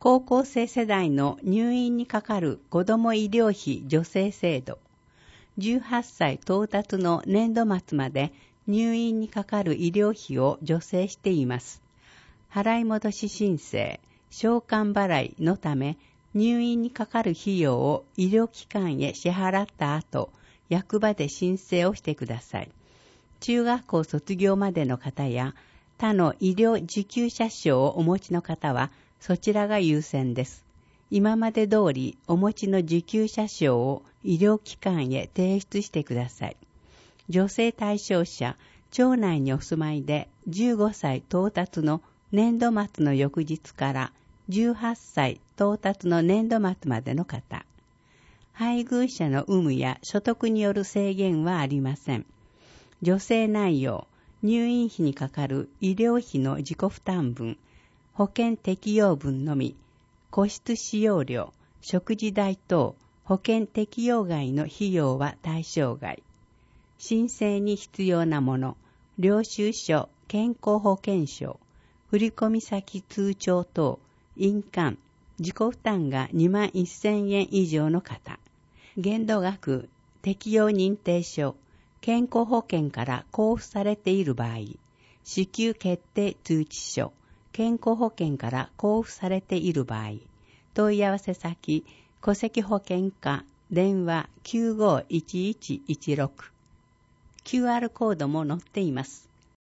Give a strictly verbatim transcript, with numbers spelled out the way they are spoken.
高校生世代の入院にかかる子ども医療費助成制度。じゅうはっさい到達の年度末まで入院にかかる医療費を助成しています。払い戻し申請、償還払いのため入院にかかる費用を医療機関へ支払った後、役場で申請をしてください。中学校卒業までの方や他の医療受給者証をお持ちの方はそちらが優先です。今まで通りお持ちの受給者証を医療機関へ提出してください。助成対象者、町内にお住まいでじゅうごさい到達の年度末の翌日からじゅうはっさい到達の年度末までの方。配偶者の有無や所得による制限はありません。助成内容、入院費にかかる医療費の自己負担分、保険適用分のみ、個室使用料、食事代等、保険適用外の費用は対象外。申請に必要なもの、領収書、健康保険証、振込先通帳等、印鑑、自己負担がにまんせんえん以上の方、限度額、適用認定書、健康保険から交付されている場合、支給決定通知書、健康保険から交付されている場合、問い合わせ先、戸籍保険課、電話 きゅうごいちいちいちろく。キューアール コードも載っています。